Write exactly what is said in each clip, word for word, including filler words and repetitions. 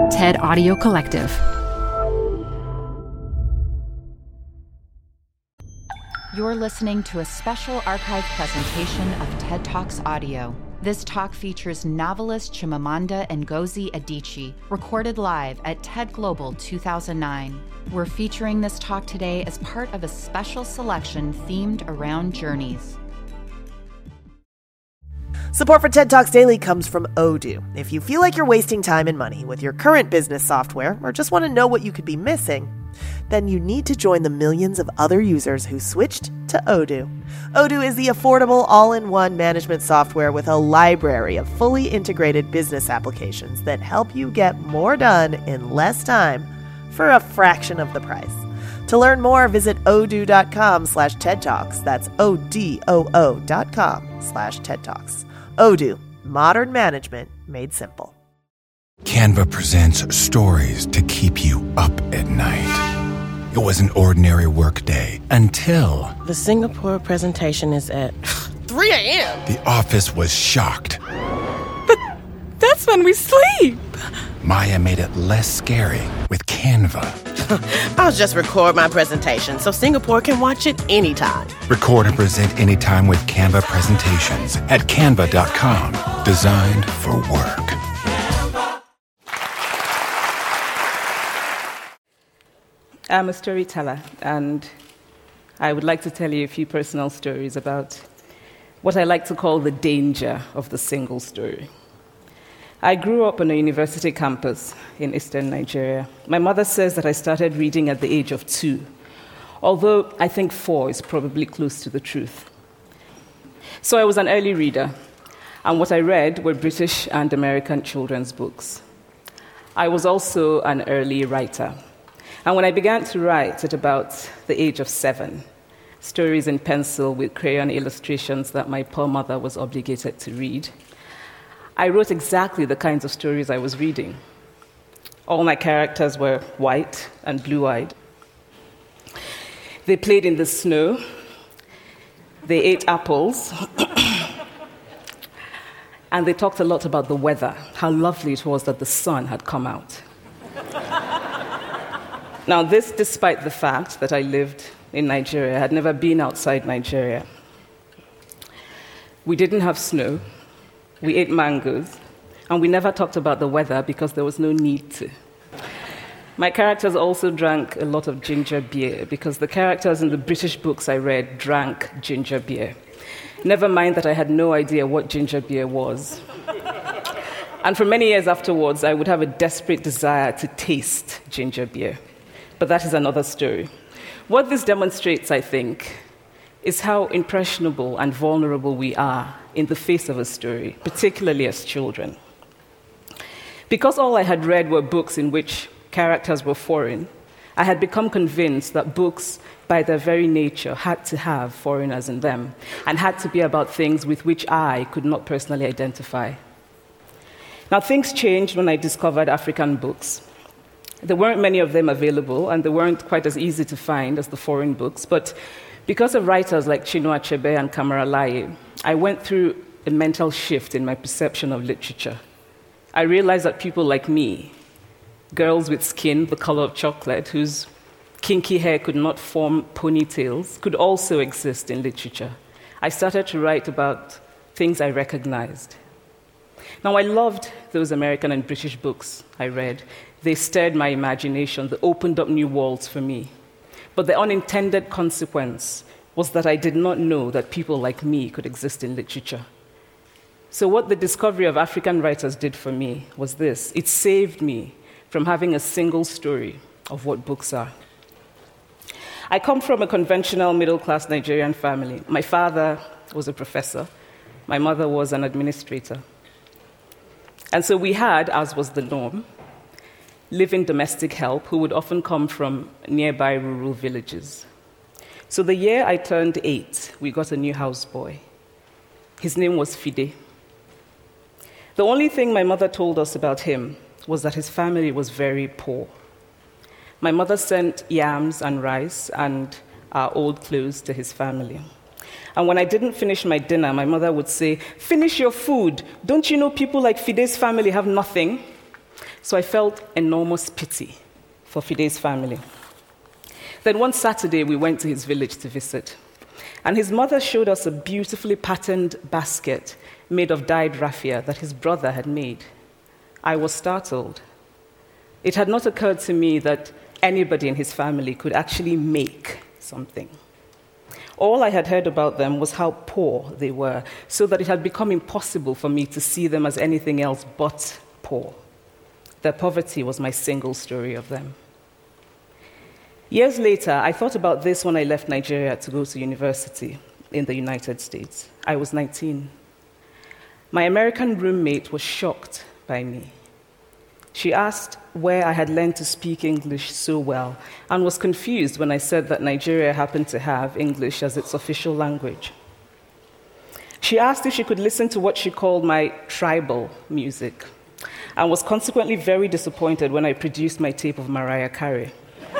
TED Audio Collective. You're listening to a special archive presentation of TED Talks Audio. This talk features novelist Chimamanda Ngozi Adichie, recorded live at TED Global two thousand nine. We're featuring this talk today as part of a special selection themed around journeys. Support for TED Talks Daily comes from Odoo. If you feel like you're wasting time and money with your current business software, or just want to know what you could be missing, then you need to join the millions of other users who switched to Odoo. Odoo is the affordable all-in-one management software with a library of fully integrated business applications that help you get more done in less time for a fraction of the price. To learn more, visit odoo.com slash TED Talks. That's O-D-O-O dot com slash TED Talks. Odoo, modern management made simple. Canva presents stories to keep you up at night. It was an ordinary workday until... The Singapore presentation is at three a.m. The office was shocked. But that's when we sleep. Maya made it less scary with Canva. I'll just record my presentation so Singapore can watch it anytime. Record and present anytime with Canva presentations at canva dot com. Designed for work. I'm a storyteller, and I would like to tell you a few personal stories about what I like to call the danger of the single story. I grew up on a university campus in eastern Nigeria. My mother says that I started reading at the age of two, although I think four is probably close to the truth. So I was an early reader, and what I read were British and American children's books. I was also an early writer. And when I began to write at about the age of seven, stories in pencil with crayon illustrations that my poor mother was obligated to read, I wrote exactly the kinds of stories I was reading. All my characters were white and blue-eyed. They played in the snow. They ate apples. And they talked a lot about the weather, how lovely it was that the sun had come out. Now, this despite the fact that I lived in Nigeria. I had never been outside Nigeria. We didn't have snow. We ate mangoes. And we never talked about the weather because there was no need to. My characters also drank a lot of ginger beer because the characters in the British books I read drank ginger beer. Never mind that I had no idea what ginger beer was. And for many years afterwards, I would have a desperate desire to taste ginger beer. But that is another story. What this demonstrates, I think, is how impressionable and vulnerable we are in the face of a story, particularly as children. Because all I had read were books in which characters were foreign, I had become convinced that books, by their very nature, had to have foreigners in them and had to be about things with which I could not personally identify. Now, things changed when I discovered African books. There weren't many of them available, and they weren't quite as easy to find as the foreign books, but because of writers like Chinua Achebe and Kamara Laye, I went through a mental shift in my perception of literature. I realized that people like me, girls with skin the color of chocolate, whose kinky hair could not form ponytails, could also exist in literature. I started to write about things I recognized. Now, I loved those American and British books I read. They stirred my imagination. They opened up new worlds for me. But the unintended consequence was that I did not know that people like me could exist in literature. So what the discovery of African writers did for me was this. It saved me from having a single story of what books are. I come from a conventional middle-class Nigerian family. My father was a professor. My mother was an administrator. And so we had, as was the norm, live-in domestic help who would often come from nearby rural villages. So the year I turned eight, we got a new houseboy. His name was Fide. The only thing my mother told us about him was that his family was very poor. My mother sent yams and rice and our old clothes to his family. And when I didn't finish my dinner, my mother would say, "Finish your food. Don't you know people like Fide's family have nothing?" So I felt enormous pity for Fide's family. Then one Saturday, we went to his village to visit. And his mother showed us a beautifully patterned basket made of dyed raffia that his brother had made. I was startled. It had not occurred to me that anybody in his family could actually make something. All I had heard about them was how poor they were, so that it had become impossible for me to see them as anything else but poor. Their poverty was my single story of them. Years later, I thought about this when I left Nigeria to go to university in the United States. I was nineteen. My American roommate was shocked by me. She asked where I had learned to speak English so well and was confused when I said that Nigeria happened to have English as its official language. She asked if she could listen to what she called my tribal music and was consequently very disappointed when I produced my tape of Mariah Carey.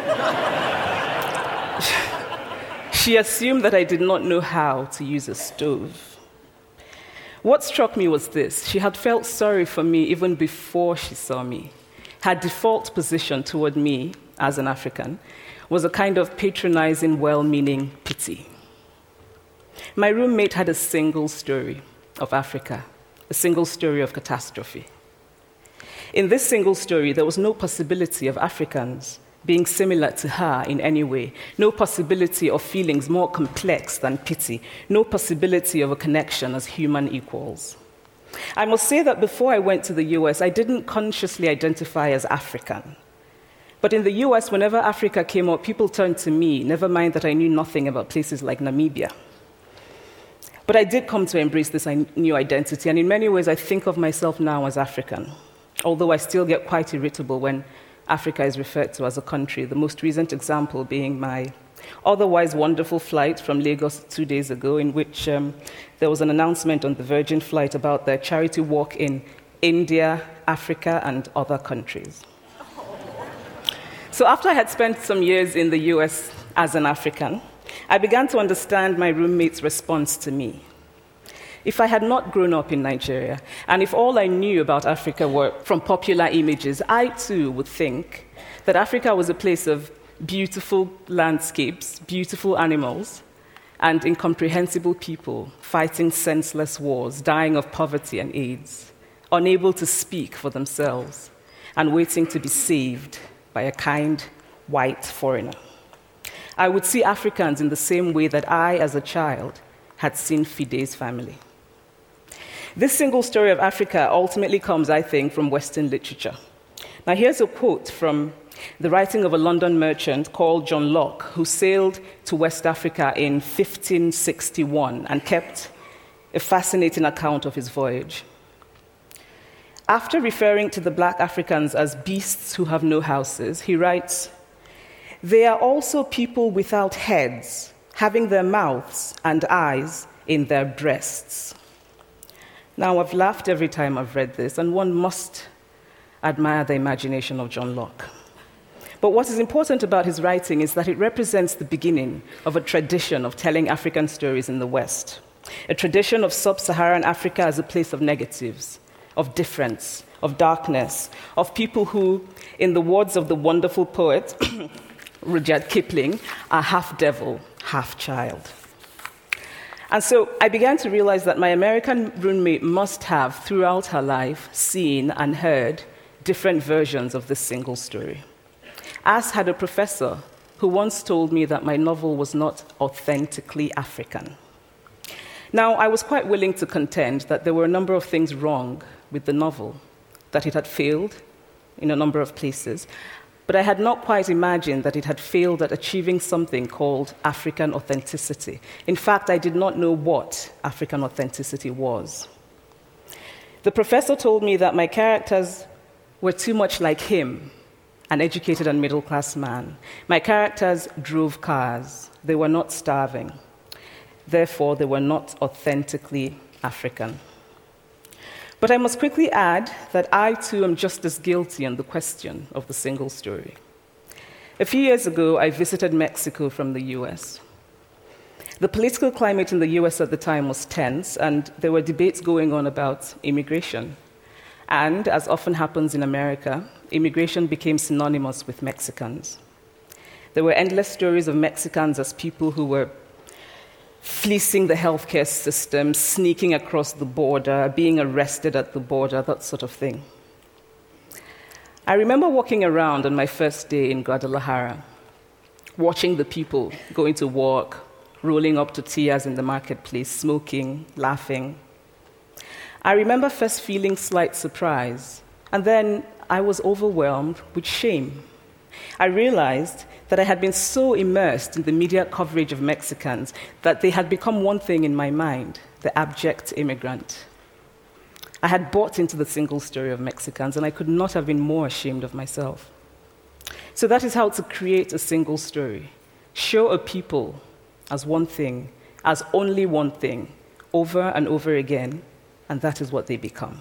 She assumed that I did not know how to use a stove. What struck me was this: she had felt sorry for me even before she saw me. Her default position toward me, as an African, was a kind of patronizing, well-meaning pity. My roommate had a single story of Africa, a single story of catastrophe. In this single story, there was no possibility of Africans being similar to her in any way, no possibility of feelings more complex than pity, no possibility of a connection as human equals. I must say that before I went to the U S, I didn't consciously identify as African. But in the U S, whenever Africa came up, people turned to me, never mind that I knew nothing about places like Namibia. But I did come to embrace this new identity, and in many ways, I think of myself now as African, although I still get quite irritable when Africa is referred to as a country, the most recent example being my otherwise wonderful flight from Lagos two days ago, in which um, there was an announcement on the Virgin flight about their charity walk in India, Africa, and other countries. So after I had spent some years in the U S as an African, I began to understand my roommate's response to me. If I had not grown up in Nigeria, and if all I knew about Africa were from popular images, I too would think that Africa was a place of beautiful landscapes, beautiful animals, and incomprehensible people fighting senseless wars, dying of poverty and AIDS, unable to speak for themselves, and waiting to be saved by a kind white foreigner. I would see Africans in the same way that I, as a child, had seen Fide's family. This single story of Africa ultimately comes, I think, from Western literature. Now, here's a quote from the writing of a London merchant called John Locke, who sailed to West Africa in fifteen sixty-one and kept a fascinating account of his voyage. After referring to the black Africans as beasts who have no houses, he writes, "They are also people without heads, having their mouths and eyes in their breasts." Now, I've laughed every time I've read this, and one must admire the imagination of John Locke. But what is important about his writing is that it represents the beginning of a tradition of telling African stories in the West, a tradition of sub-Saharan Africa as a place of negatives, of difference, of darkness, of people who, in the words of the wonderful poet Rudyard Kipling, are half devil, half child. And so I began to realize that my American roommate must have, throughout her life, seen and heard different versions of this single story. As had a professor who once told me that my novel was not authentically African. Now, I was quite willing to contend that there were a number of things wrong with the novel, that it had failed in a number of places, but I had not quite imagined that it had failed at achieving something called African authenticity. In fact, I did not know what African authenticity was. The professor told me that my characters were too much like him, an educated and middle-class man. My characters drove cars. They were not starving. Therefore, they were not authentically African. But I must quickly add that I, too, am just as guilty on the question of the single story. A few years ago, I visited Mexico from the U S. The political climate in the U S at the time was tense, and there were debates going on about immigration. And, as often happens in America, immigration became synonymous with Mexicans. There were endless stories of Mexicans as people who were fleecing the healthcare system, sneaking across the border, being arrested at the border, that sort of thing. I remember walking around on my first day in Guadalajara, watching the people going to work, rolling up tortillas in the marketplace, smoking, laughing. I remember first feeling slight surprise, and then I was overwhelmed with shame. I realized that I had been so immersed in the media coverage of Mexicans that they had become one thing in my mind, the abject immigrant. I had bought into the single story of Mexicans, and I could not have been more ashamed of myself. So that is how to create a single story. Show a people as one thing, as only one thing, over and over again, and that is what they become.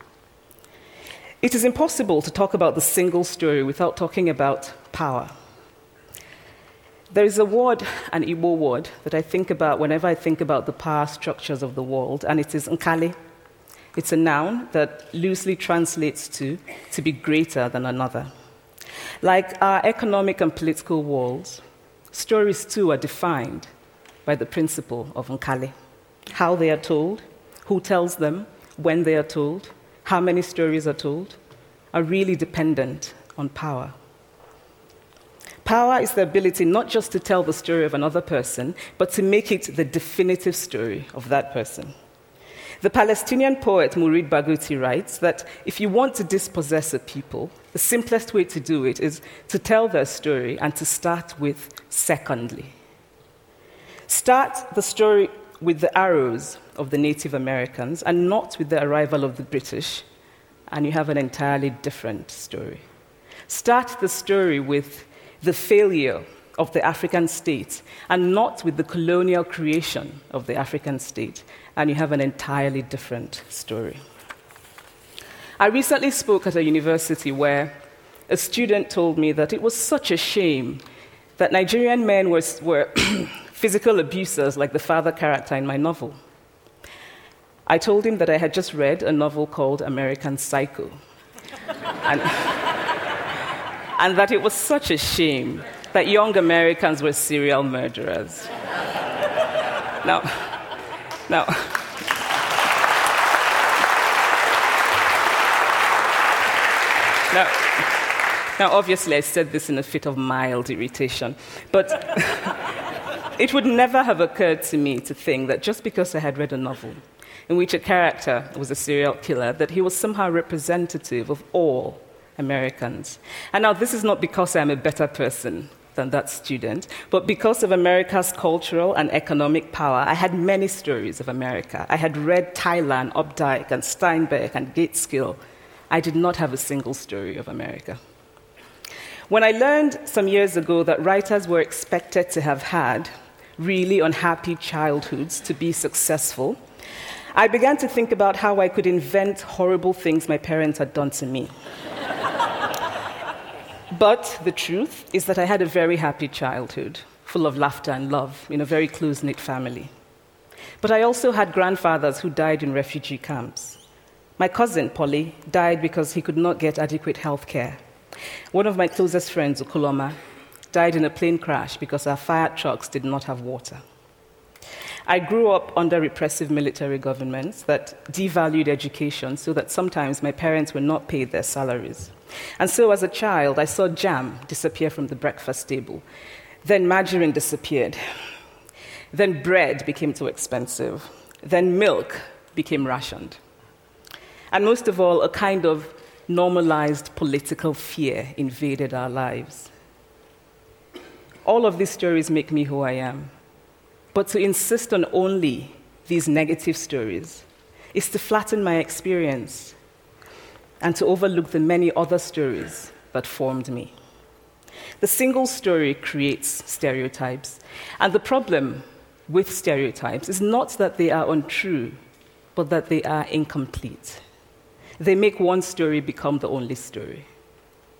It is impossible to talk about the single story without talking about power. There is a word, an Igbo word, that I think about whenever I think about the power structures of the world, and it is nkali. It's a noun that loosely translates to to be greater than another. Like our economic and political worlds, stories too are defined by the principle of nkali. How they are told, who tells them, when they are told, how many stories are told, are really dependent on power. Power is the ability not just to tell the story of another person, but to make it the definitive story of that person. The Palestinian poet Mourid Barghouti writes that if you want to dispossess a people, the simplest way to do it is to tell their story and to start with secondly. Start the story with the arrows of the Native Americans and not with the arrival of the British, and you have an entirely different story. Start the story with the failure of the African state and not with the colonial creation of the African state, and you have an entirely different story. I recently spoke at a university where a student told me that it was such a shame that Nigerian men were, were physical abusers like the father character in my novel. I told him that I had just read a novel called American Psycho, and, and that it was such a shame that young Americans were serial murderers. Now, now, now, now, obviously, I said this in a fit of mild irritation, but it would never have occurred to me to think that just because I had read a novel in which a character was a serial killer, that he was somehow representative of all Americans. And now, this is not because I'm a better person than that student, but because of America's cultural and economic power, I had many stories of America. I had read Tylan, Updike, and Steinbeck, and Gateskill. I did not have a single story of America. When I learned some years ago that writers were expected to have had really unhappy childhoods to be successful, I began to think about how I could invent horrible things my parents had done to me. But the truth is that I had a very happy childhood, full of laughter and love, in a very close-knit family. But I also had grandfathers who died in refugee camps. My cousin, Polly, died because he could not get adequate health care. One of my closest friends, Ukuloma, died in a plane crash because our fire trucks did not have water. I grew up under repressive military governments that devalued education so that sometimes my parents were not paid their salaries. And so as a child, I saw jam disappear from the breakfast table. Then margarine disappeared. Then bread became too expensive. Then milk became rationed. And most of all, a kind of normalized political fear invaded our lives. All of these stories make me who I am. But to insist on only these negative stories is to flatten my experience and to overlook the many other stories that formed me. The single story creates stereotypes, and the problem with stereotypes is not that they are untrue, but that they are incomplete. They make one story become the only story.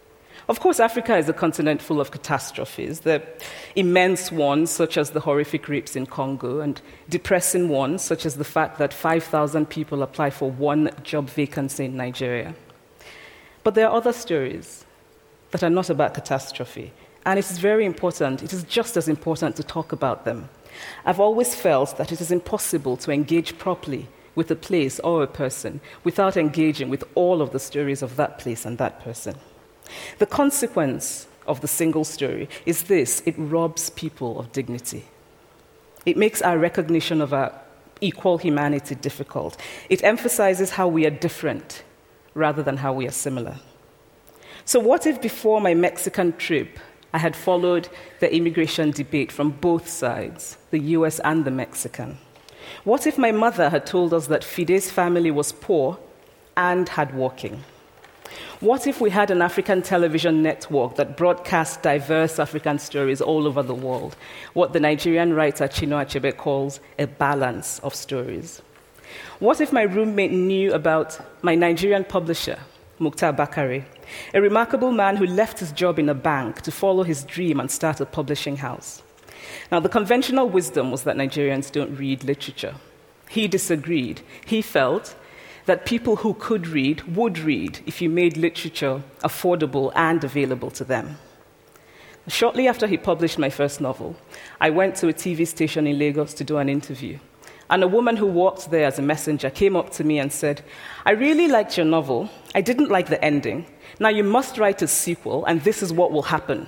Of course, Africa is a continent full of catastrophes. There are immense ones, such as the horrific rapes in Congo, and depressing ones, such as the fact that five thousand people apply for one job vacancy in Nigeria. But there are other stories that are not about catastrophe, and it is very important, it is just as important to talk about them. I've always felt that it is impossible to engage properly with a place or a person without engaging with all of the stories of that place and that person. The consequence of the single story is this: it robs people of dignity. It makes our recognition of our equal humanity difficult. It emphasizes how we are different rather than how we are similar. So what if before my Mexican trip, I had followed the immigration debate from both sides, the U S and the Mexican? What if my mother had told us that Fide's family was poor and hardworking? What if we had an African television network that broadcast diverse African stories all over the world, what the Nigerian writer Chinua Achebe calls a balance of stories? What if my roommate knew about my Nigerian publisher, Mukhtar Bakare, a remarkable man who left his job in a bank to follow his dream and start a publishing house? Now, the conventional wisdom was that Nigerians don't read literature. He disagreed. He felt that people who could read would read if you made literature affordable and available to them. Shortly after he published my first novel, I went to a T V station in Lagos to do an interview. And a woman who worked there as a messenger came up to me and said, "I really liked your novel. I didn't like the ending. Now you must write a sequel, and this is what will happen."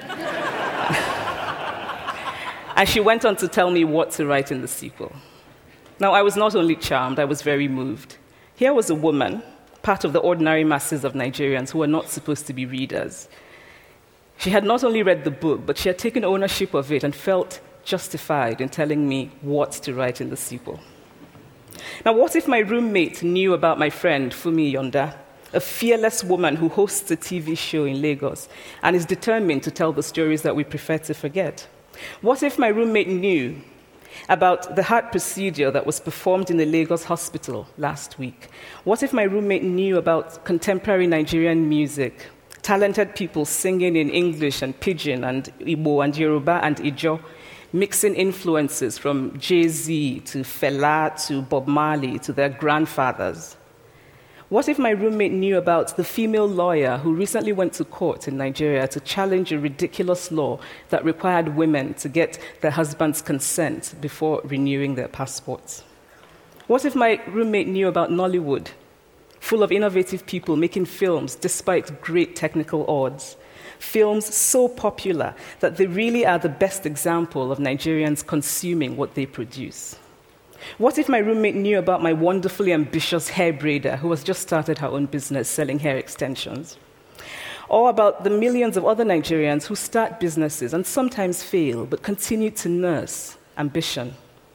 And she went on to tell me what to write in the sequel. Now, I was not only charmed, I was very moved. Here was a woman, part of the ordinary masses of Nigerians who were not supposed to be readers. She had not only read the book, but she had taken ownership of it and felt justified in telling me what to write in the sequel. Now, what if my roommate knew about my friend, Fumi Yonda, a fearless woman who hosts a T V show in Lagos and is determined to tell the stories that we prefer to forget? What if my roommate knew about the heart procedure that was performed in the Lagos hospital last week? What if my roommate knew about contemporary Nigerian music, talented people singing in English and Pidgin and Igbo and Yoruba and Ijo, mixing influences from Jay-Z to Fela to Bob Marley to their grandfathers? What if my roommate knew about the female lawyer who recently went to court in Nigeria to challenge a ridiculous law that required women to get their husband's consent before renewing their passports? What if my roommate knew about Nollywood, full of innovative people making films despite great technical odds? Films so popular that they really are the best example of Nigerians consuming what they produce. What if my roommate knew about my wonderfully ambitious hair braider who has just started her own business selling hair extensions? Or about the millions of other Nigerians who start businesses and sometimes fail, but continue to nurse ambition?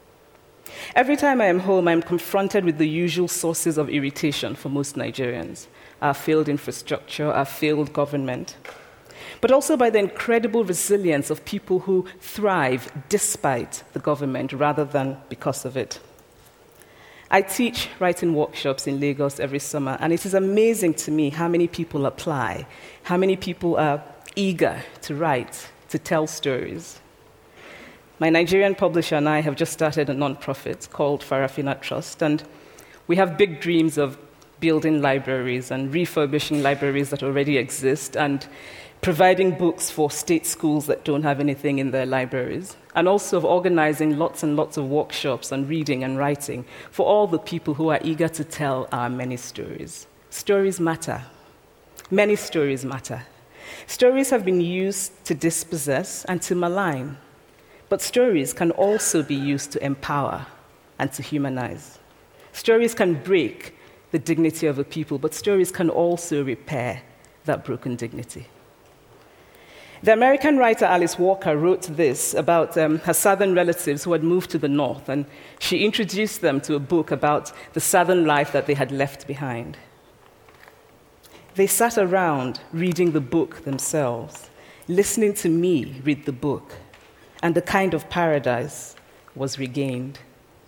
Every time I am home, I am confronted with the usual sources of irritation for most Nigerians: our failed infrastructure, our failed government, but also by the incredible resilience of people who thrive despite the government rather than because of it. I teach writing workshops in Lagos every summer, and it is amazing to me how many people apply, how many people are eager to write, to tell stories. My Nigerian publisher and I have just started a nonprofit called Farafina Trust, and we have big dreams of building libraries and refurbishing libraries that already exist and providing books for state schools that don't have anything in their libraries, and also of organizing lots and lots of workshops on reading and writing for all the people who are eager to tell our many stories. Stories matter. Many stories matter. Stories have been used to dispossess and to malign, but stories can also be used to empower and to humanize. Stories can break the dignity of a people, but stories can also repair that broken dignity. The American writer Alice Walker wrote this about um, her southern relatives who had moved to the north, and she introduced them to a book about the southern life that they had left behind. They sat around reading the book themselves, listening to me read the book, and the kind of paradise was regained.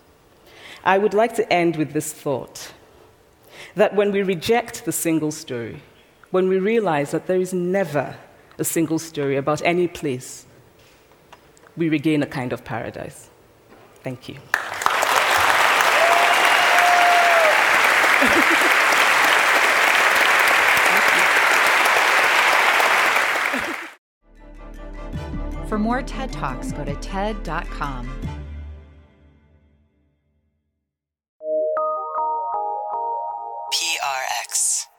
I would like to end with this thought, that when we reject the single story, when we realize that there is never a single story about any place, we regain a kind of paradise. Thank you. For more TED Talks, go to TED dot com. P R X.